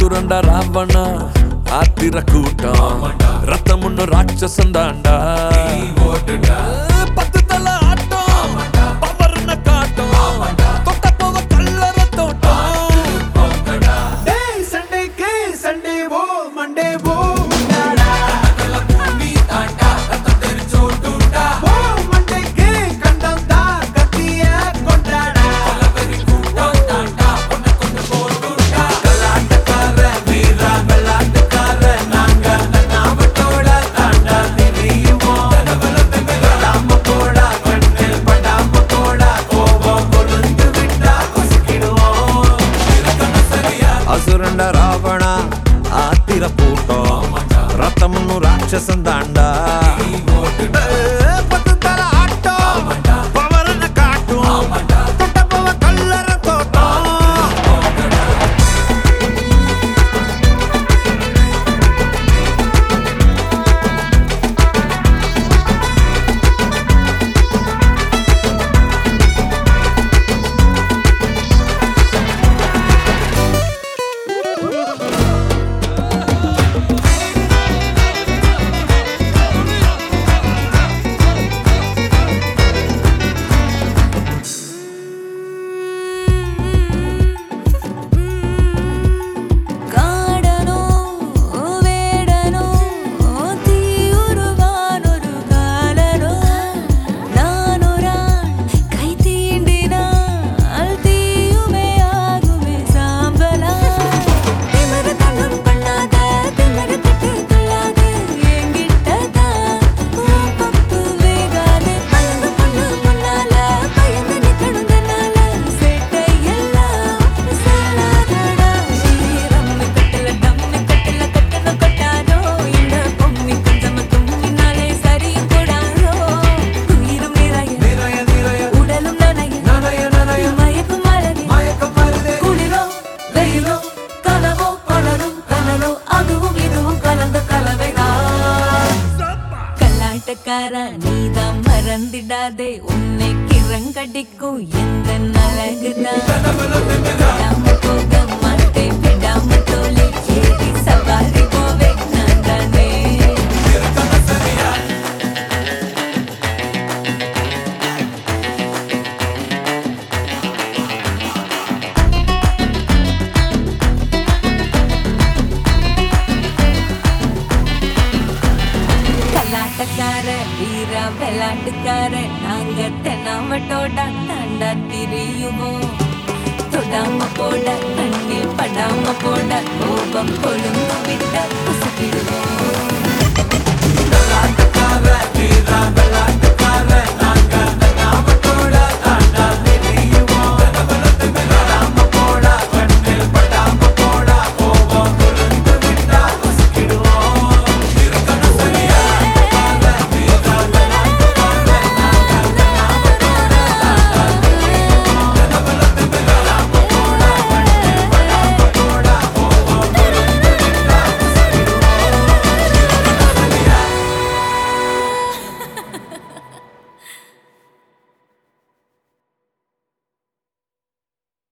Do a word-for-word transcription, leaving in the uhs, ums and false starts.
அசுரண்டா ராவணா ஆத்திர கூட்டம் ரத்தம் ஒண்ணு ராட்சசம் தாண்டா பத்து தலை ஆட்டம் பவர்ன காட்டம் தொட்ட போவ கல்லற தோட்டம் சண்டேக்கு சண்டே ஓ மண்டே ஓ அசுரண்ட ராவணா ஆத்திர கூட்டம் ரத்தம்னு ராட்சசம் தாண்டா பத்து தலை ஆட்டம் பவர்ன காட்டும் தொட்ட போவ கல்லற தோட்டம் நீதான் மறந்திடாதே உன்னை கிரங்கடிக்கும் எந்த அழகுதான் விடாம போக மாட்டேன் விடாம தோலை ஏறி சவாரி போவே நான் தானே கலாட்டக்கார வீரா விளாட்டுக்கார நாங்க தென்னாமட்டோட தாண்டா திரியுவோம் தொடாம போட கண்ணில் படாம போட கோபம் கொழுந்து விட்ட